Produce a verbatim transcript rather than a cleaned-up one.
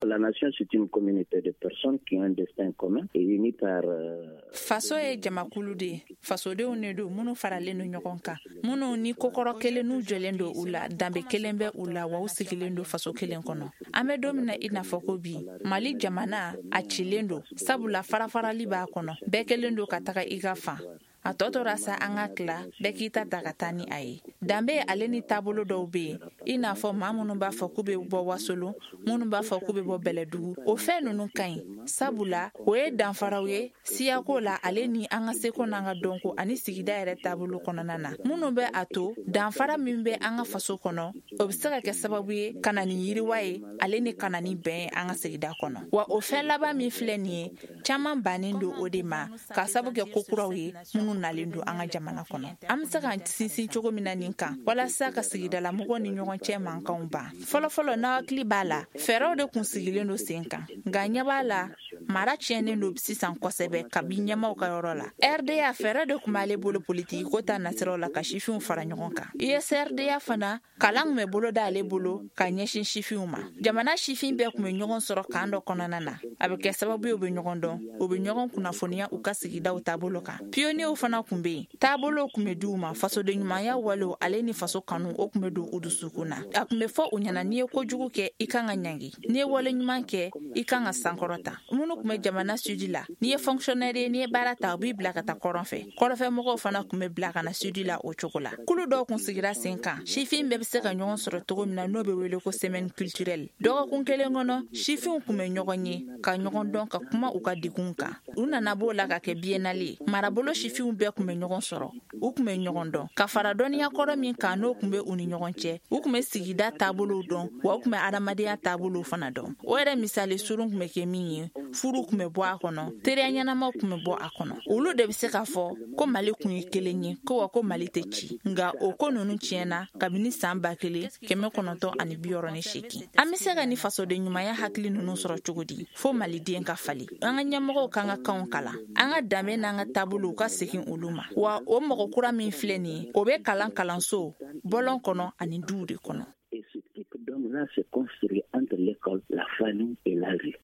La nation, c'est une communauté de personnes qui ont un destin commun et unis par... Faso ye jamakulu de fasodenw ne do minnu faralen do ɲɔgɔn kan minnu ni kokɔrɔ kelen n'u jɔlen do u la danbe kelen bɛ u la wa u sigilen do faso kelen kɔnɔ an bɛ don min na i n'a fɔ ko bi Mali jamana a cilen do sabula farafarali b'a kɔnɔ bɛɛ kelen do ka taga i ka fan a tɔ tora sa an ka tila bɛɛ k'i ta ta ka taa ni a ye danbe ale ni taabolo dɔw bɛ yen i n'a fɔ maa minnu b'a fɔ k'u bɛ bɔ Wasolo minnu b'a fɔ k'u bɛ bɔ Bɛlɛdugu o fɛn ninnu ka ɲi sabula o ye danfaraw ye siyako la ale ni an ka seko n'an ka dɔnko ani sigida yɛrɛ taabolo kɔnɔna na minnu bɛ a to danfara min bɛ an ka faso kɔnɔ o bɛ se ka kɛ sababu ye ka na ni yiriwa ye ale ni ka na ni bɛn ye an ka sigida kɔnɔ wa o fɛn laban min filɛ nin ye caman bannen do o de ma ka sababu kɛ kokuraw ye minnu nalen do an ka jamana kɔnɔ an bɛ se ka sinsin cogo min na nin kan walasa ka sigidala mɔgɔw ni ɲɔgɔn cɛ mankanw ban fɔlɔfɔlɔ n'a hakili b'a la fɛɛrɛw de kun sigilen do sen kan nka ɲɛ b'a la mara tiɲɛnen do sisan kosɛbɛ kabi ɲɛmaw ka yɔrɔ la R D A fɛɛrɛ de kun b'ale bolo politiki ko ta nasiraw la ka sifinw fara ɲɔgɔn kan U S R D A fana kalan kun bɛ bolo d'ale bolo ka ɲɛsin sifinw ma jamana sifin bɛɛ kun bɛ ɲɔgɔn sɔrɔ kan dɔ kɔnɔna na a bɛ kɛ sababu ye u bɛ ɲɔgɔn dɔn u bɛ ɲɔgɔn kunnafoniya u ka sigidaw taabolo kan pionniers fana kun bɛ yen taabolo kun bɛ di u ma fasoden ɲumanya walew ale ni faso kanu o kun bɛ don u dusukun na a kun bɛ fɔ u ɲɛna n'i ye kojugu kɛ i kan ka ɲangi n'i ye wale ɲuman kɛ i kan ka sankɔrɔta minnu kun bɛ jamana sudi la n'i ye fonctionnaire ye n'i ye baara ta u b'i bila ka taa kɔrɔn fɛ kɔrɔfɛ mɔgɔw fana kun bɛ bila ka na sudi la o cogo la kulu dɔw kun sigira sen kan sifin bɛɛ bɛ se ka ɲɔgɔn sɔrɔ cogo min na n'o bɛ wele ko semaine culturelle dɔgɔkun kelen kɔnɔ sifinw kun bɛ ɲɔgɔn ye ka ɲɔgɔn dɔn ka kuma u ka degun kan u nana b'o la ka kɛ biennale ye marabolo sifinw bɛɛ kun bɛ ɲɔgɔn sɔrɔ u kun bɛ ɲɔgɔn dɔn ka fara dɔnniya kɔrɔ min kan n'o kun bɛ u ni ɲɔgɔn cɛ u kun bɛ sigida taabolow dɔn wa u kun bɛ adamadenya taabolow fana dɔn o yɛrɛ misali surun kun bɛ kɛ min ye furu kun bɛ bɔ a kɔnɔ teriya ɲɛnamaw kun bɛ bɔ a kɔnɔ olu de bɛ se k'a fɔ ko Mali kun ye kelen ye ko wa ko Mali tɛ ci nka o ko ninnu tiɲɛna kabini san ba kelen kɛmɛ kɔnɔntɔn ani bi wɔɔrɔ ni seegin an bɛ se ka ni fasoden ɲumanya hakili ninnu sɔrɔ cogo di fo maliden ka fali an ka ɲɛmɔgɔw kan ka kanw kalan an ka danbe n'an ka taabolow ka segin olu ma wa o mɔgɔ kura min filɛ nin ye o bɛ kalan kalanso bɔlɔn kɔnɔ ani duw de kɔnɔ. Et ce type d'homme-là se construit entre l'école, la famille et la vie.